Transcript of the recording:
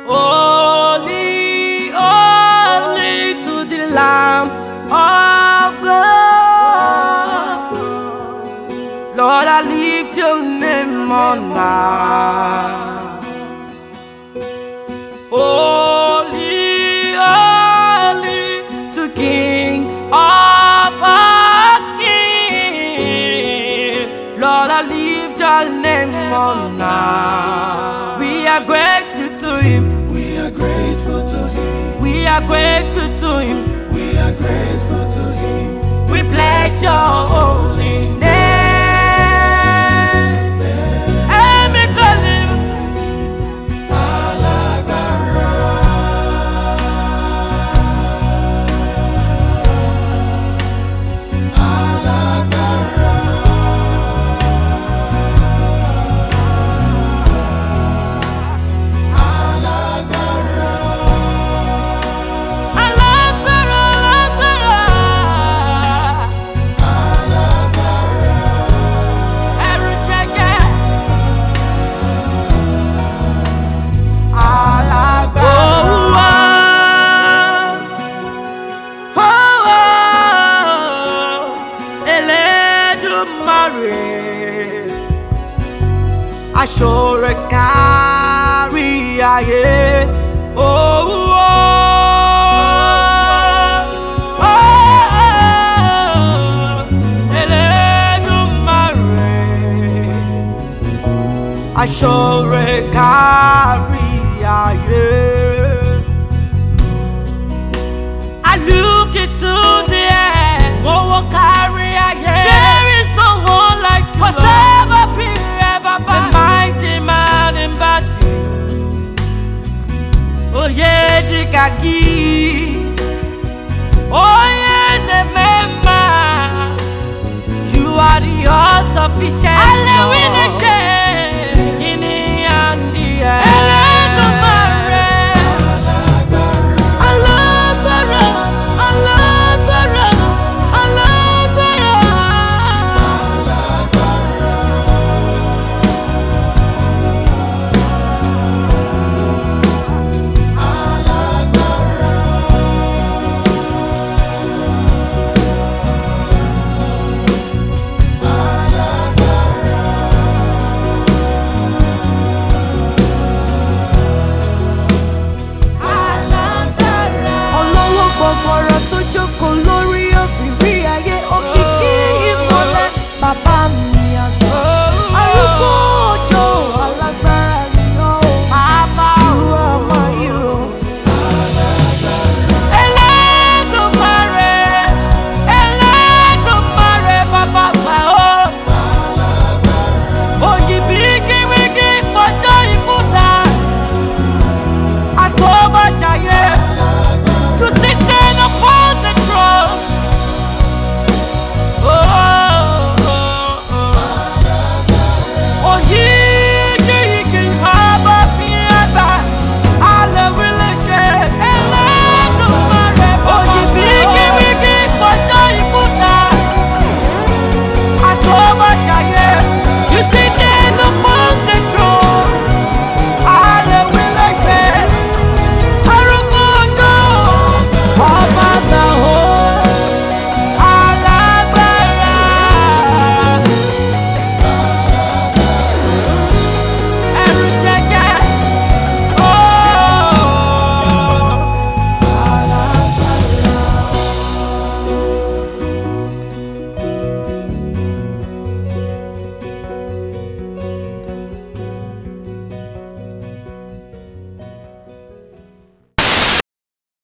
Holy, holy to the Lamb of God. Lord, I lift your name on high. Holy, holy to King of our King. Lord, I lift your name on high. We are grateful to Him. We are grateful to Him. We are grateful to Him. We are grateful to Him. We bless your holy name. Aṣọre kárí ayé. Oh, oh, oh, Elédùmarè. Aṣọre kárí ayé. I look into the air, oh, kárí ayé. There is no one like you. Whatever period, Baba. Mighty man in battle. Oh yeah, Jikaki. Oh yeah, Nemema. You are the all-sufficient.